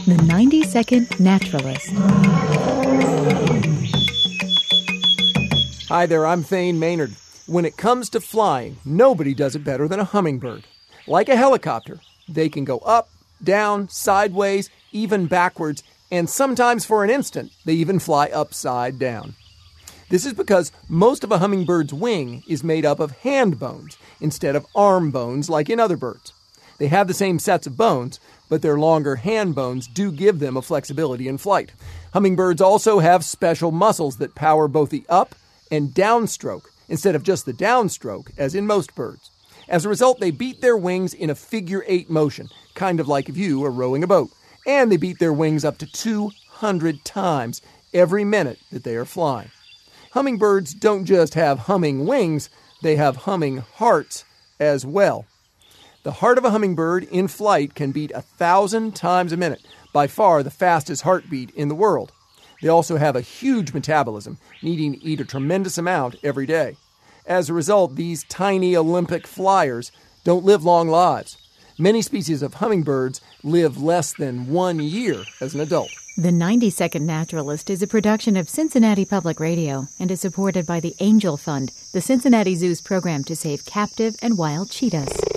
The 90-Second Naturalist. Hi there, I'm Thane Maynard. When it comes to flying, nobody does it better than a hummingbird. Like a helicopter, they can go up, down, sideways, even backwards, and sometimes for an instant, they even fly upside down. This is because most of a hummingbird's wing is made up of hand bones instead of arm bones like in other birds. They have the same sets of bones, but their longer hand bones do give them a flexibility in flight. Hummingbirds also have special muscles that power both the up and downstroke instead of just the downstroke, as in most birds. As a result, they beat their wings in a figure-8 motion, kind of like if you are rowing a boat. And they beat their wings up to 200 times every minute that they are flying. Hummingbirds don't just have humming wings, they have humming hearts as well. The heart of a hummingbird in flight can beat 1,000 times a minute, by far the fastest heartbeat in the world. They also have a huge metabolism, needing to eat a tremendous amount every day. As a result, these tiny Olympic flyers don't live long lives. Many species of hummingbirds live less than 1 year as an adult. The 90-Second Naturalist is a production of Cincinnati Public Radio and is supported by the Angel Fund, the Cincinnati Zoo's program to save captive and wild cheetahs.